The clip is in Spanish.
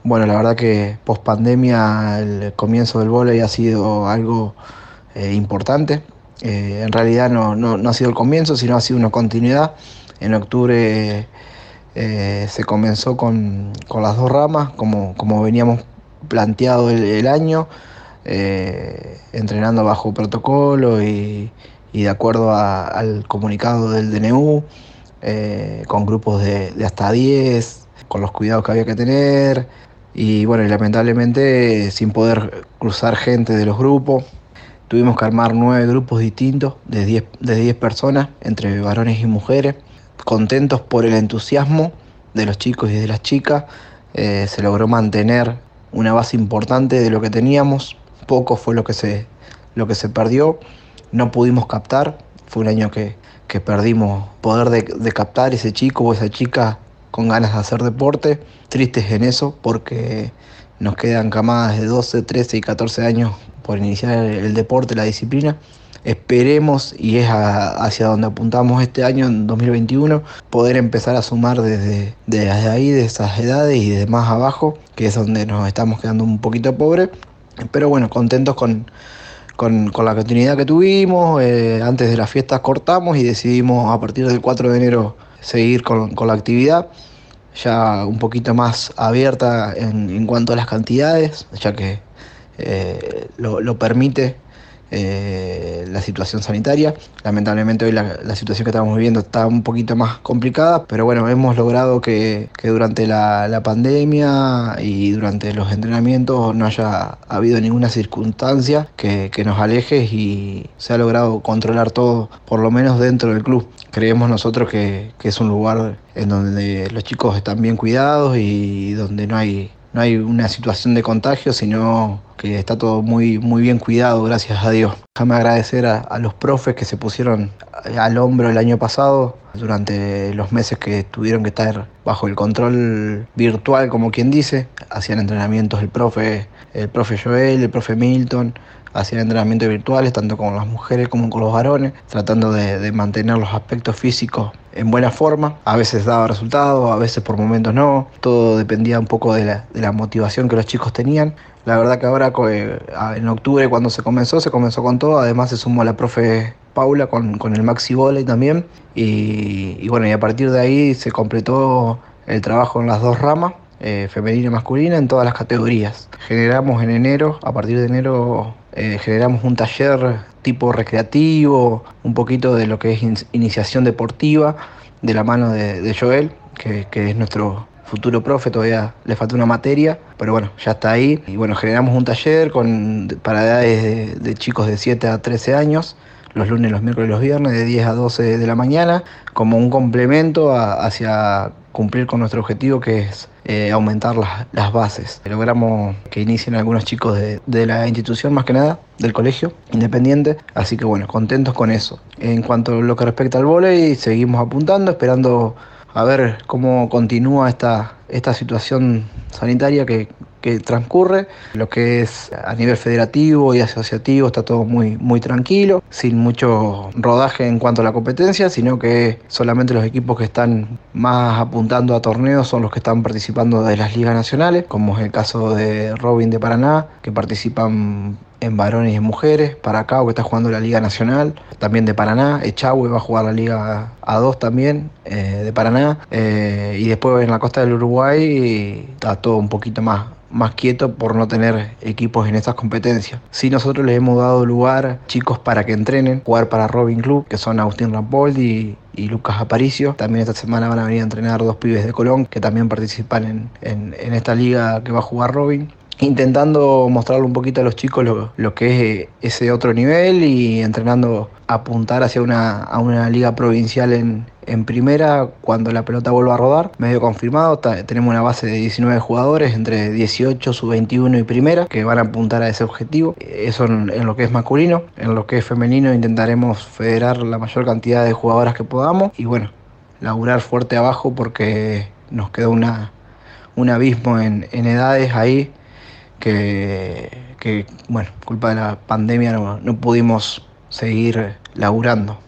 Bueno, la verdad que post pandemia el comienzo del vóley ha sido algo importante. En realidad no ha sido el comienzo, sino ha sido una continuidad. En octubre se comenzó con las dos ramas, como veníamos planteado el año, entrenando bajo protocolo y de acuerdo al comunicado del DNU, con grupos de hasta 10 con los cuidados que había que tener. Y bueno, y lamentablemente sin poder cruzar gente de los grupos, tuvimos que armar 9 grupos distintos de 10 personas, entre varones y mujeres. Contentos por el entusiasmo de los chicos y de las chicas, se logró mantener una base importante de lo que teníamos. Poco fue lo que se perdió. No pudimos captar. Fue un año que perdimos poder de captar ese chico o esa chica con ganas de hacer deporte. Tristes en eso porque nos quedan camadas de 12, 13 y 14 años por iniciar el deporte, la disciplina. Esperemos, y es hacia donde apuntamos este año, en 2021, poder empezar a sumar desde ahí, de esas edades y de más abajo, que es donde nos estamos quedando un poquito pobres. Pero bueno, contentos con la continuidad que tuvimos. Antes de las fiestas cortamos y decidimos a partir del 4 de enero seguir con la actividad, ya un poquito más abierta en cuanto a las cantidades, ya que lo permite la situación sanitaria. Lamentablemente hoy la situación que estamos viviendo está un poquito más complicada, pero bueno, hemos logrado que durante la pandemia y durante los entrenamientos no haya habido ninguna circunstancia que nos aleje y se ha logrado controlar todo, por lo menos dentro del club. Creemos nosotros que es un lugar en donde los chicos están bien cuidados y donde no hay una situación de contagio, sino que está todo muy bien cuidado, gracias a Dios. Déjame agradecer a los profes que se pusieron al hombro el año pasado durante los meses que tuvieron que estar bajo el control virtual, como quien dice. Hacían entrenamientos el profe Joel, el profe Milton, hacían entrenamientos virtuales tanto con las mujeres como con los varones, tratando de mantener los aspectos físicos en buena forma. A veces daba resultados, a veces por momentos no. Todo dependía un poco de la motivación que los chicos tenían. La verdad que ahora en octubre cuando se comenzó con todo. Además se sumó la profe Paula con el Maxi Volley también. Y bueno, y a partir de ahí se completó el trabajo en las dos ramas, femenina y masculina, en todas las categorías. Generamos en enero, a partir de enero, generamos un taller tipo recreativo, un poquito de lo que es iniciación deportiva, de la mano de Joel, que es nuestro futuro profe. Todavía le falta una materia, pero bueno, ya está ahí. Y bueno, generamos un taller para edades de chicos de 7 a 13 años, los lunes, los miércoles y los viernes, de 10 a 12 de la mañana, como un complemento hacia cumplir con nuestro objetivo, que es aumentar las bases. Logramos que inicien algunos chicos de la institución, más que nada, del colegio independiente, así que bueno, contentos con eso. En cuanto a lo que respecta al vóley, seguimos apuntando, esperando a ver cómo continúa esta situación sanitaria que transcurre. Lo que es a nivel federativo y asociativo está todo muy tranquilo, sin mucho rodaje en cuanto a la competencia, sino que solamente los equipos que están más apuntando a torneos son los que están participando de las ligas nacionales, como es el caso de Robin de Paraná, que participan en varones y en mujeres. Paracao, que está jugando la Liga Nacional, también de Paraná. Echagüe va a jugar la Liga A2 también, de Paraná. Y después en la costa del Uruguay está todo un poquito más quieto por no tener equipos en estas competencias. Sí, nosotros les hemos dado lugar a chicos para que entrenen, jugar para Robin Club, que son Agustín Rampoldi y Lucas Aparicio. También esta semana van a venir a entrenar dos pibes de Colón que también participan en esta liga que va a jugar Robin, intentando mostrarle un poquito a los chicos lo que es ese otro nivel, y entrenando a apuntar hacia a una liga provincial en primera cuando la pelota vuelva a rodar. Medio confirmado, tenemos una base de 19 jugadores entre 18, sub-21 y primera, que van a apuntar a ese objetivo. Eso en lo que es masculino. En lo que es femenino intentaremos federar la mayor cantidad de jugadoras que podamos y bueno, laburar fuerte abajo porque nos queda un abismo en edades ahí que, bueno, culpa de la pandemia no pudimos seguir laburando.